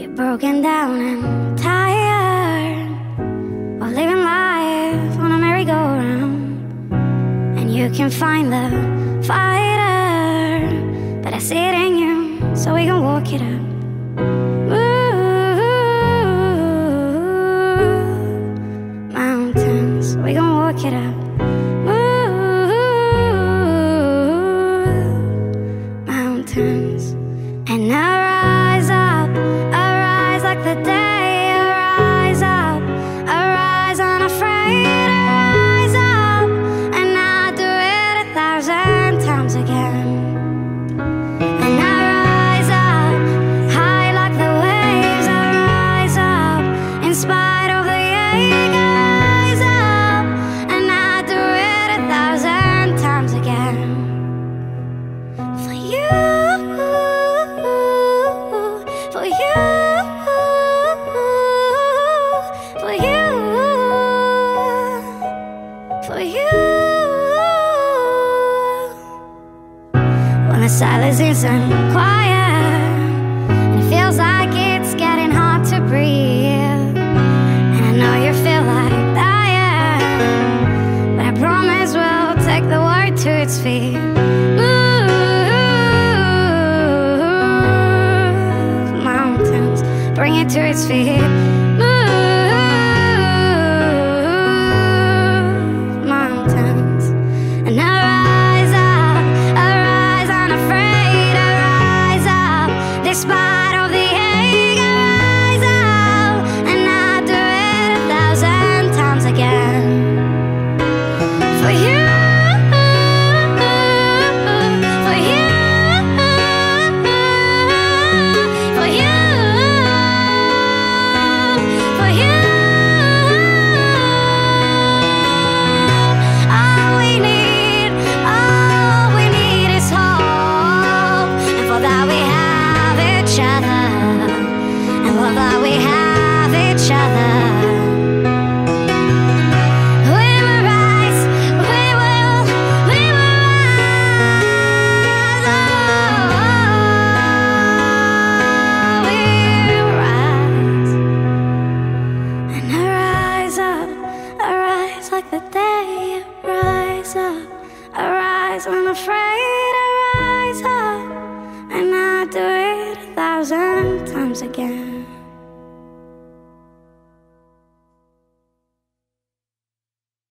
Broken down and tired of living life on a merry-go-round, and you can find the fighter, but I see it in you, so we can walk it out. Mountains, we can walk it out. Mountains, and I rise up, like the day. I rise up, I rise unafraid. I rise up, and I do it 1,000 times again. And I rise up, high like the waves. I rise up, in spite of the ache. I rise up, and I do it 1,000 times again. For you, for you, for you, for you. When the silence isn't quiet and it feels like it's getting hard to breathe, and I know you feel like dying, but I promise we'll take the word to its feet. Mountains, bring it to its feet. Mountains, and I rise up, I rise unafraid. I rise up, despite of the ache. I rise up, and I do it 1,000 times again. For you, for you, for you, for you. All we need is hope, and for that we have each other, and for that we have each other. We will rise, we will rise, and I rise up, I rise like the day. I rise up, I rise unafraid. I rise up, and I do it 1,000 times again.